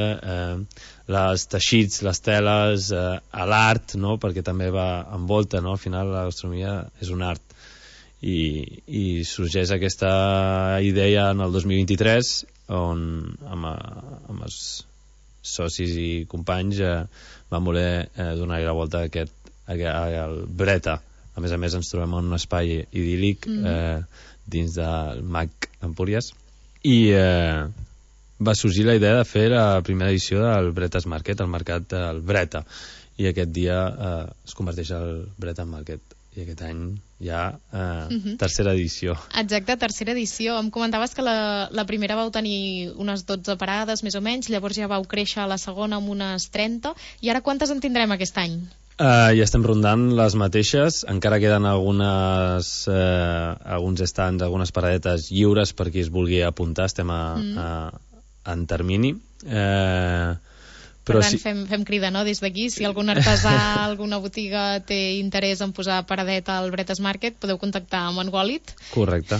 les teixits, les teles, l'art, no?, perquè també va envolta, no?, al final la gastronomia és un art. I sorgeix aquesta idea en el 2023, on amb els socis i companys vam voler donar-hi la volta al Breta. A més ens trobem en un espai idíl·lic dins del MAC Empúries, i va sorgir la idea de fer la primera edició del Breta's Market, el mercat del Breta, i aquest dia es converteix al Breta Market, i aquest any ja tercera edició. Exacte, tercera edició. Em comentaves que la primera vau tenir unes 12 parades, més o menys, llavors ja vau créixer a la segona amb unes 30, i ara quantes en tindrem aquest any? Ja estem rondant les mateixes, encara queden alguns stands, algunes paradetes lliures per qui es vulgui apuntar, estem en termini. Per tant, fem crida, no?, des d'aquí. Si algun artesà, alguna botiga té interès en posar paradeta al Breta's Market, podeu contactar amb en Walid. Correcte.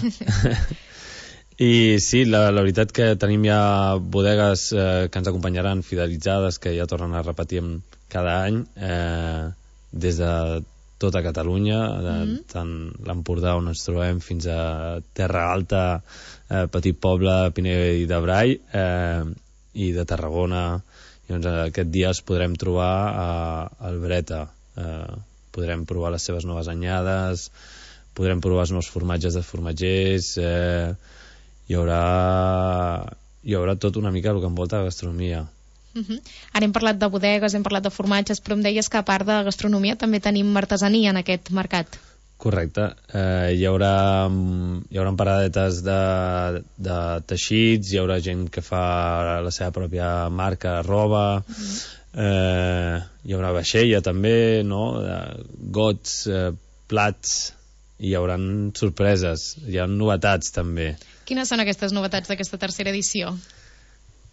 I sí, la veritat que tenim ja bodegues que ens acompanyaran, fidelitzades, que ja tornen a repetir cada any, des de tota Catalunya, tant l'Empordà on ens trobem fins a Terra Alta, petit poble, Pinell de Brai, i de Tarragona. I doncs aquest dia els podrem trobar al Breta, podrem provar les seves noves anyades, podrem provar els nous formatges de formatgers, hi haurà tot una mica el que envolta la gastronomia. Ara hem parlat de bodegues, hem parlat de formatges, però em deies que a part de gastronomia també tenim artesania en aquest mercat. Correcte, hi haurà paradetes de teixits, hi haurà gent que fa la seva pròpia marca de roba, hi haurà vaixella també, no?, gots, plats, i hi haurà sorpreses, hi ha novetats també. Quines són aquestes novetats d'aquesta tercera edició?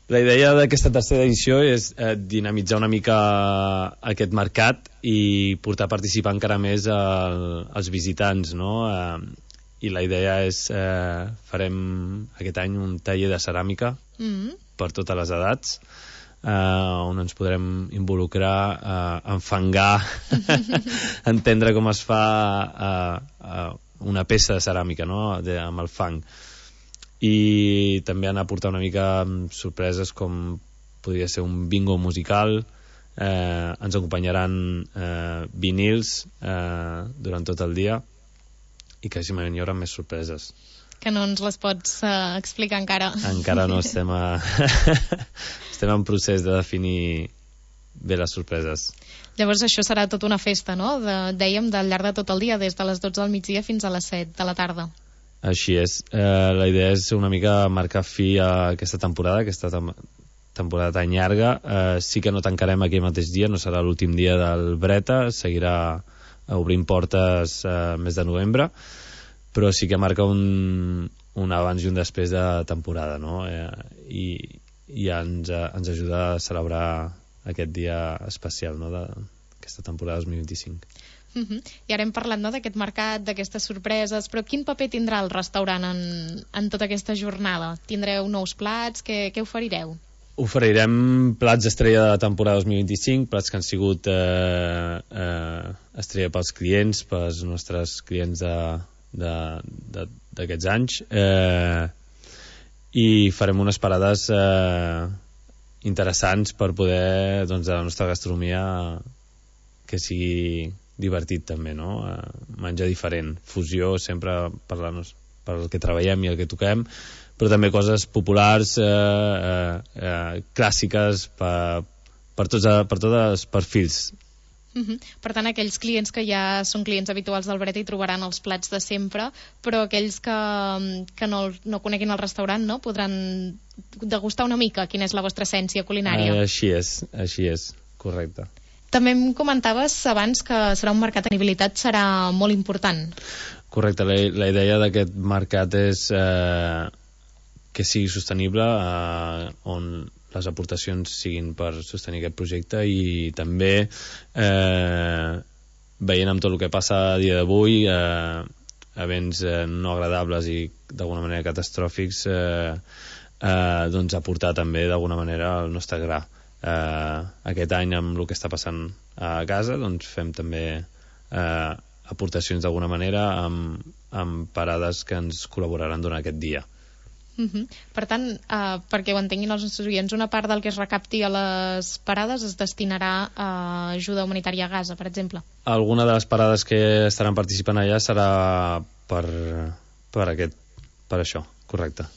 La idea d'aquesta tercera edició és dinamitzar una mica aquest mercat i portar a participar encara més els visitants, no? I la idea és farem aquest any un taller de ceràmica per totes les edats, on ens podrem involucrar, enfangar, entendre com es fa una peça de ceràmica, no? Amb el fang. I també anar a portar una mica sorpreses com podria ser un bingo musical, ens acompanyaran vinils durant tot el dia i que hi haurà més sorpreses. Que no ens les pots explicar encara. Encara no, estem en procés de definir bé les sorpreses. Llavors això serà tota una festa, no? Dèiem, al llarg de tot el dia, des de les 12 del migdia fins a les 7 de la tarda. Així és. La idea és una mica marcar fi a aquesta temporada temporada tan llarga. Sí que no tancarem aquell mateix dia, no serà l'últim dia del Breta, seguirà obrint portes mes de novembre, però sí que marca un abans i un després de temporada, no? I ja ens ajuda a celebrar aquest dia especial, no? D'aquesta temporada 2025. I ara hem parlat, no, d'aquest mercat, d'aquestes sorpreses, però quin paper tindrà el restaurant en tota aquesta jornada? Tindreu nous plats? Què oferireu? Oferirem plats estrella de la temporada 2025, plats que han sigut estrella pels clients, pels nostres clients d'aquests anys, i farem unes parades interessants per poder, doncs, la nostra gastronomia que sigui divertit també, no? Menjar diferent, fusió sempre per el que treballem i el que toquem, però també coses populars, clàssiques per tots els perfils. Per tant, aquells clients que ja són clients habituals del Breta hi trobaran els plats de sempre, però aquells que no coneguin el restaurant, no, podran degustar una mica quina és la vostra essència culinària. Així és, correcte. També em comentaves abans que serà un mercat de sostenibilitat, serà molt important. Correcte, la idea d'aquest mercat és que sigui sostenible, on les aportacions siguin per sostenir aquest projecte, i també veient amb tot el que passa a dia d'avui, events no agradables i d'alguna manera catastròfics, doncs aportar també d'alguna manera el nostre gra. Aquest any, amb el que està passant a casa, doncs fem també aportacions d'alguna manera amb parades que ens col·laboraran durant aquest dia. Per tant, perquè ho entenguin els nostres oients, una part del que es recapti a les parades es destinarà a ajuda humanitària a Gaza, per exemple. Alguna de les parades que estaran participant allà serà per això, correcte.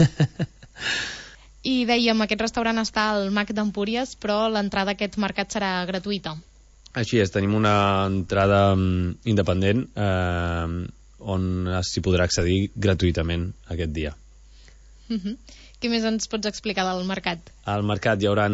I dèiem, aquest restaurant està al MAC d'Empúries, però l'entrada a aquest mercat serà gratuïta. Així és, tenim una entrada independent on s'hi podrà accedir gratuïtament aquest dia. Què més ens pots explicar del mercat? Al mercat hi haurà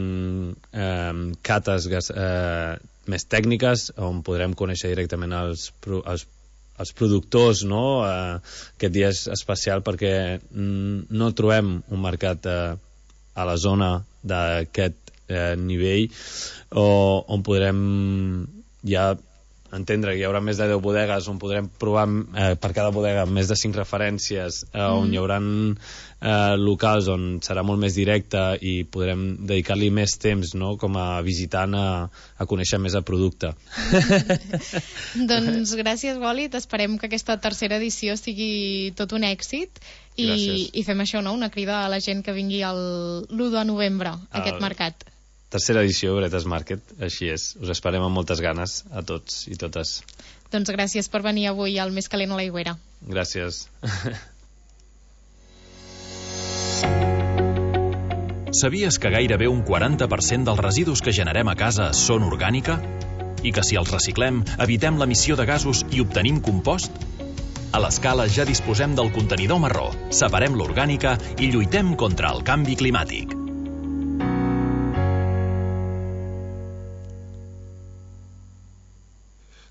cates més tècniques, on podrem conèixer directament els productors, no? Aquest dia és especial perquè no trobem un mercat a la zona d'aquest nivell on podrem ja entendre que hi haurà més de 10 bodegues, on podrem provar per cada bodega més de 5 referències, on hi haurà locals on serà molt més directe i podrem dedicar-li més temps, no? Com a visitant a conèixer més el producte. Doncs gràcies, Gòlit, esperem que aquesta tercera edició sigui tot un èxit i fem això, no? Una crida a la gent que vingui l'1 de novembre a aquest mercat. Tercera edició, Bretas Market, així és. Us esperem amb moltes ganes a tots i totes. Doncs gràcies per venir avui al Més Calent a l'Aigüera. Gràcies. Sabies que gairebé un 40% dels residus que generem a casa són orgànica? I que si els reciclem, evitem l'emissió de gasos i obtenim compost? A l'Escala ja disposem del contenidor marró, separem l'orgànica i lluitem contra el canvi climàtic.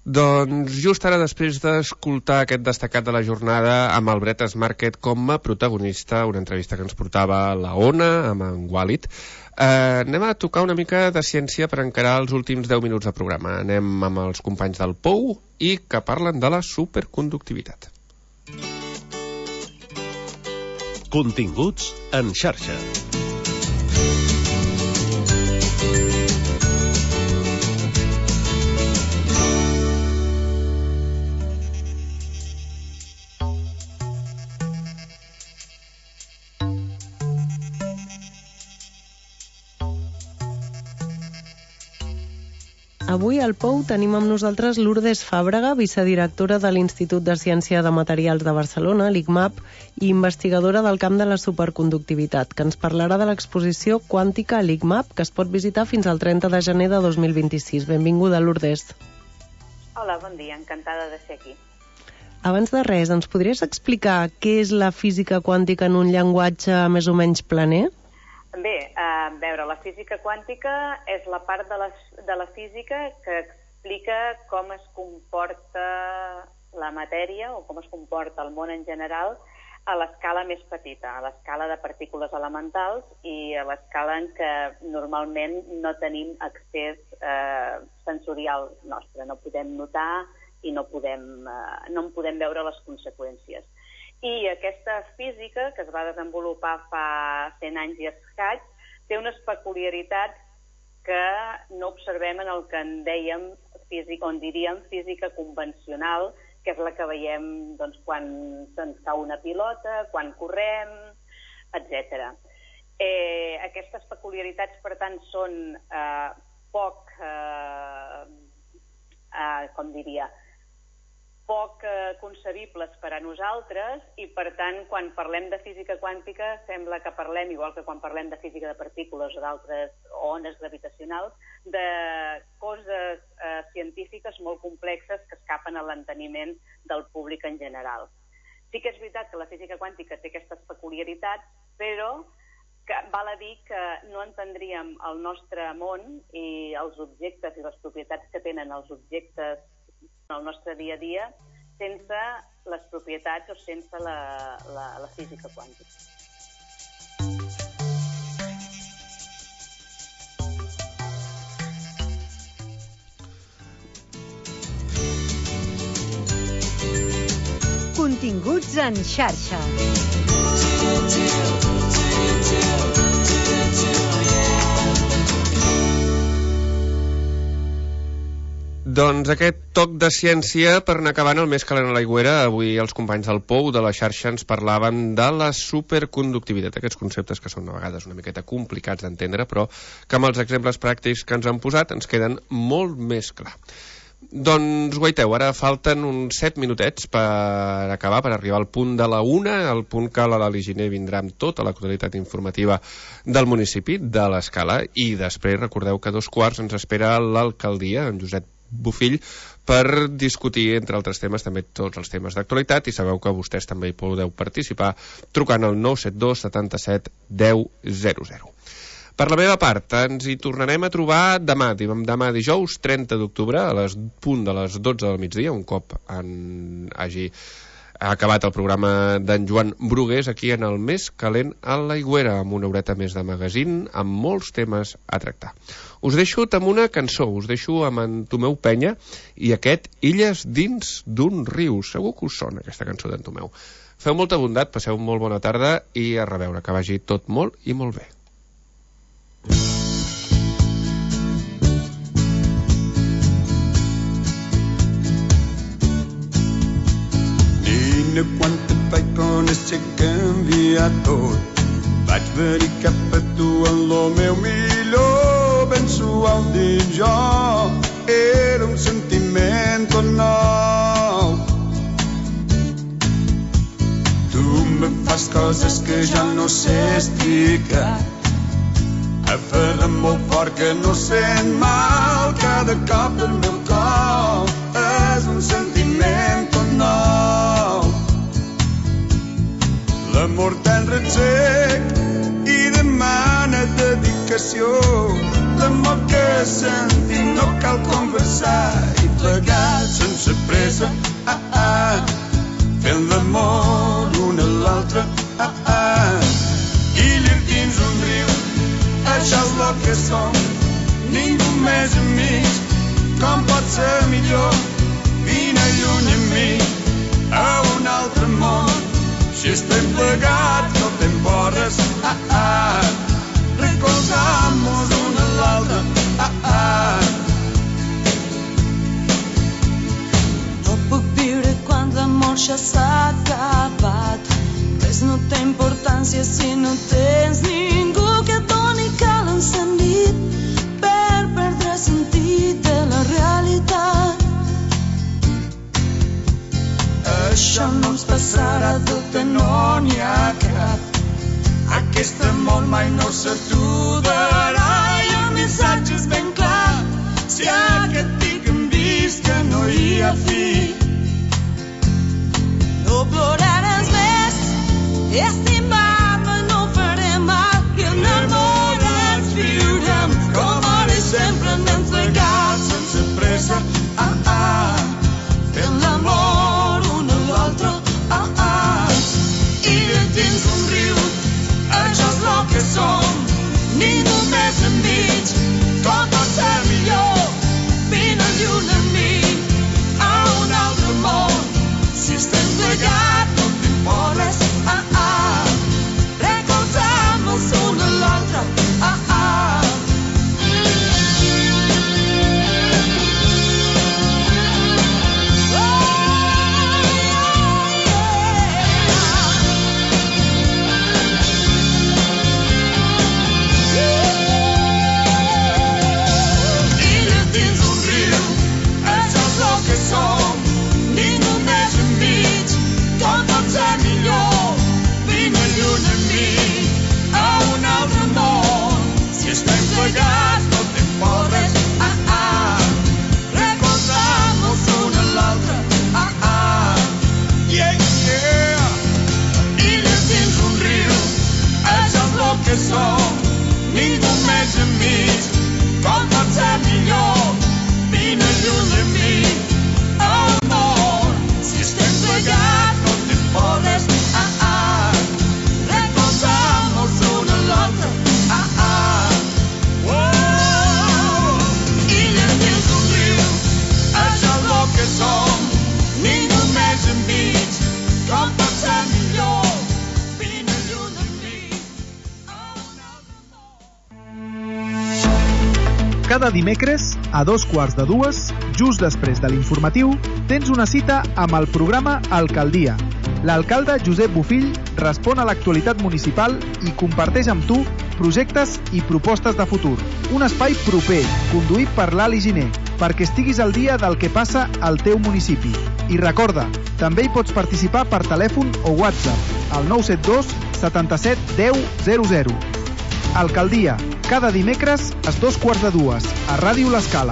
Doncs just ara, després d'escoltar aquest destacat de la jornada amb el Bretas Market com a protagonista, una entrevista que ens portava la Ona amb en Walid, anem a tocar una mica de ciència per encarar els últims 10 minuts de programa. Anem amb els companys del POU i que parlen de la superconductivitat. Continguts en xarxa. Avui al POU tenim amb nosaltres Lourdes Fàbrega, vicedirectora de l'Institut de Ciència de Materials de Barcelona, l'ICMAP, i investigadora del camp de la superconductivitat, que ens parlarà de l'exposició quàntica a l'ICMAP, que es pot visitar fins al 30 de gener de 2026. Benvinguda, Lourdes. Hola, bon dia, encantada de ser aquí. Abans de res, ens podries explicar què és la física quàntica en un llenguatge més o menys planer? Bé, a veure, la física quàntica és la part de la física que explica com es comporta la matèria o com es comporta el món en general a l'escala més petita, a l'escala de partícules elementals i a l'escala en què normalment no tenim accés sensorial nostre, no podem notar i no en podem veure les conseqüències. I aquesta física, que es va desenvolupar fa 100 anys i escaig, té unes peculiaritats que no observem en el que en dèiem diríem física convencional, que és la que veiem doncs, quan se'ns cau una pilota, quan correm, etc. Aquestes peculiaritats, per tant, són poc concebibles per a nosaltres i, per tant, quan parlem de física quàntica sembla que parlem, igual que quan parlem de física de partícules o d'altres ones gravitacionals, de coses científiques molt complexes que escapen a l'enteniment del públic en general. Sí que és veritat que la física quàntica té aquestes peculiaritats, però val a dir que no entendríem el nostre món i els objectes i les propietats que tenen els objectes en el nostre dia a dia sense les propietats o sense la física quàntica. Continguts en xarxa. Doncs aquest toc de ciència per anar acabant el més calent a l'aigüera. Avui els companys del POU de la xarxa ens parlaven de la superconductivitat, aquests conceptes que són a vegades una miqueta complicats d'entendre, però que amb els exemples pràctics que ens han posat ens queden molt més clar. Doncs guaiteu, ara falten uns 7 minutets per acabar, per arribar al punt de la 1, el punt que l'Ali Giner vindrà amb tota l'actualitat informativa del municipi de l'Escala, i després recordeu que a 2:15 ens espera l'alcaldia, en Josep Bofill, per discutir, entre altres temes, també tots els temes d'actualitat, i sabeu que vostès també hi podeu participar trucant al 972 77 10 00. Per la meva part, ens hi tornarem a trobar demà dijous 30 d'octubre a punt de les 12 del migdia, un cop hagi acabat el programa d'en Joan Brugués aquí en el Més Calent a l'Aigüera, amb una horeta més de magazín, amb molts temes a tractar. Us deixo amb una cançó, us deixo amb en Tomeu Penya i aquest Illes dins d'un riu. Segur que us sona aquesta cançó d'en Tomeu. Feu molta bondat, passeu molt bona tarda i a reveure, que vagi tot molt i molt bé. Nina, quanta feina s'ha canviat tot. Vaig venir cap a tu en lo meu millor, ben suau dins jo, era un sentiment tot nou. Tu me fas coses que ja no sé explicar, aferra molt fort que no sent mal, cada cop el meu cor és un sentiment tot nou. L'amor tan retsec i demana dedicar explicació. L'amor que sentim no cal conversar i plegats sense pressa, fent l'amor un a l'altre, illes dins un riu, això és el que som, ningú més amics, com pot ser millor, vine lluny amb mi, a un altre món, si estem plegats no fem porres, recolzam-nos un a l'altre, No puc viure quan l'amor ja s'ha acabat. Res no té importància si no tens ningú que et doni cal encendit per perdre sentit de la realitat. Això no ens passarà, dubte no n'hi ha cap. Aquest amor mai no s'aturarà i el missatge és ben clar. Si aquest pic hem vist que no hi ha fi. No ploraràs més, estimar-me no farem mal i enamorats viurem com ara i sempre anem plegats sense pressa, fent l'amor un a l'altre, i dins un riu, això és el que som, ningú més enmig, com pot ser millor, vine lluny amb mi, a un altre món, si estem plegats no fem porres, recolzam-nos un a l'altre, ningú més enmig, com pot ser millor, vine lluny amb mi, amor, si estem plegats no te'n podes, recolzam-nos un a l'altre, illes dins un riu, això és el que som, ningú més enmig, com pot ser millor. Cada dimecres, a 2:15, just després de l'informatiu, tens una cita amb el programa Alcaldia. L'alcalde Josep Bofill respon a l'actualitat municipal i comparteix amb tu projectes i propostes de futur. Un espai proper, conduït per l'Ali Giner, perquè estiguis al dia del que passa al teu municipi. I recorda, també hi pots participar per telèfon o WhatsApp al 972 77 10 00. Alcaldia, cada dimecres a 2:15 a Ràdio L'Escala.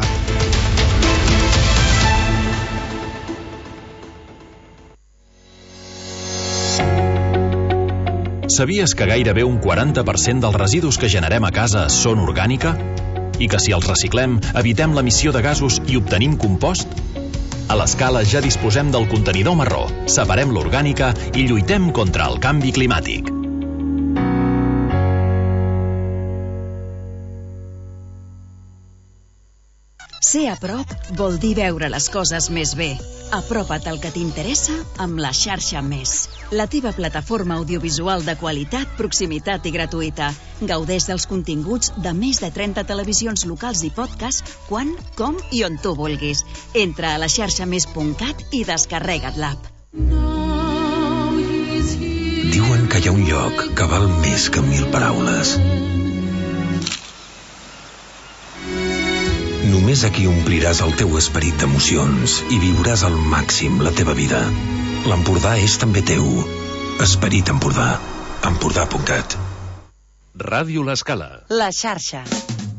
Sabies que gairebé un 40% dels residus que generem a casa són orgànica? I que si els reciclem, evitem l'emissió de gasos i obtenim compost? A l'Escala ja disposem del contenidor marró, separem l'orgànica i lluitem contra el canvi climàtic. Ser a prop vol dir veure les coses més bé. Apropa't al que t'interessa amb la xarxa Més. La teva plataforma audiovisual de qualitat, proximitat i gratuïta. Gaudeix dels continguts de més de 30 televisions locals i podcast quan, com i on tu vulguis. Entra a laxarxamés.cat i descarrega't l'app. Diuen que hi ha un lloc que val més que 1000 paraules. Només aquí ompliràs el teu esperit d'emocions i viuràs al màxim la teva vida. L'Empordà és també teu. Esperit Empordà. Empordà.cat. Ràdio L'Escala. La xarxa.